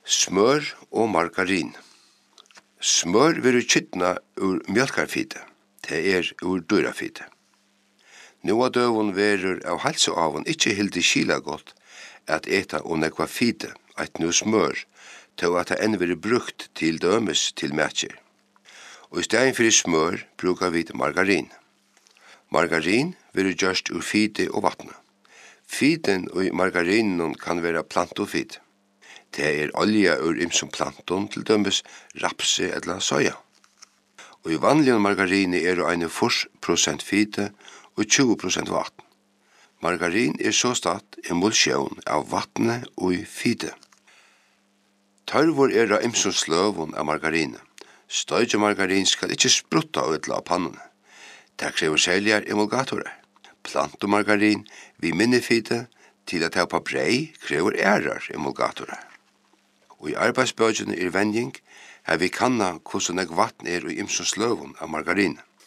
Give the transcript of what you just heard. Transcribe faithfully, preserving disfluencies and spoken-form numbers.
Smør og margarin. Smør vil kittna ur mjölkarfite, det er ur dyrafite. Nå av døvun verur av halseavun ikkje hildi skila godt at eta og nekva fite, eit nu smør, til at det enn veri brukt til dømes til matcher. Og i stedet fyrir smør brukar vi margarin. Margarin vil gjørst ur fite og vatna. Fiten og margarinen kan vera plantofite. Det er olja ur ymsum planton til dømes rapse eller soja. Og i vanlig margarini er det fjorten prosent fite og tjúgu prosent vatn. Margarin er så statt emulsjon av vatne og fite. Tørvor er det ymsum sløvun av margarine. Støyge margarin skal ikkje sprutta utla av pannene. Det krever seljar emulgatorer. Plantomargarin vi minne fite til at det på brei krever ærar emulgatorer. Og i arbeidsbøgjene er vending, her vi kanna hvordan eg vatn er i ymsum sløvun av margarine.